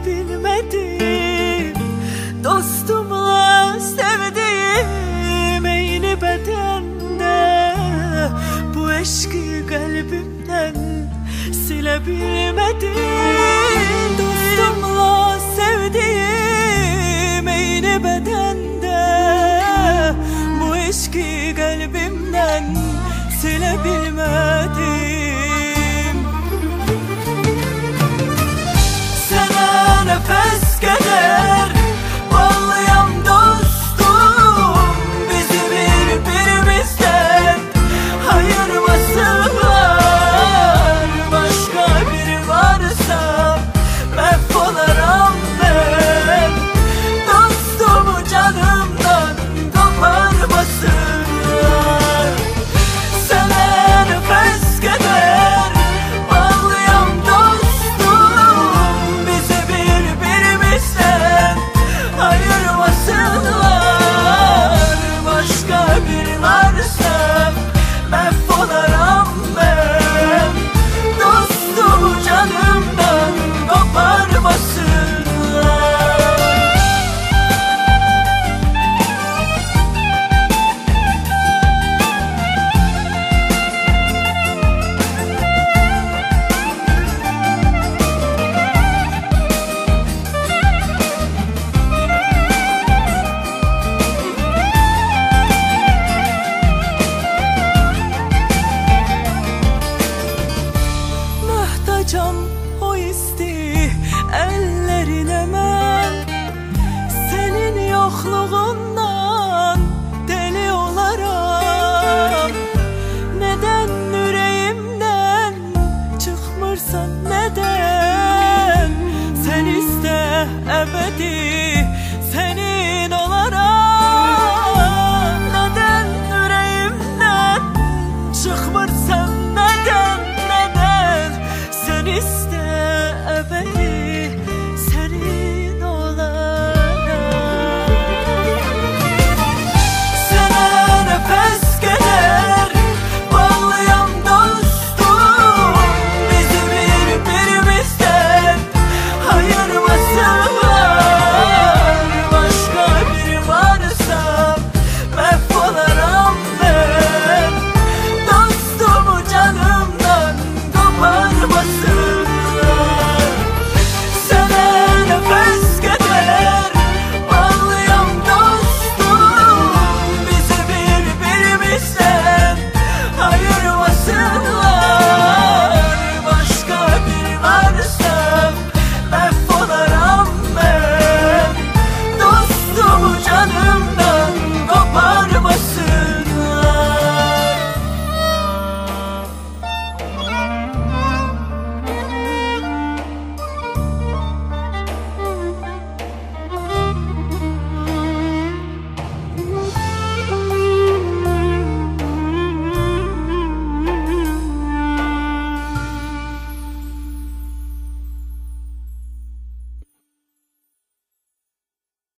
bilmedim. Dostumla sevdiğim eyni bedende, bu eşki kalbimden silebilmedim. Dostumla sevdiğim eyni bedende, bu eşki kalbimden silebilmedim. Sana nefes kadar bağlayan dostum, bizi birbirimizden ayırmasınlar. Başka biri varsa mahvolurum ben. Dostumu canımdan koparmasınlar. Sana nefes kadar bağlayan dostum, bizi birbirimizden ayırmasınlar. Başka biri varsa mahvolurum ben. Dostumu canımdan koparmasınlar. Muhtacam o isti ellerine ben, senin yokluğundan deli olaram. Neden yüreğimden çıkmırsan, neden? Sen iste ebedi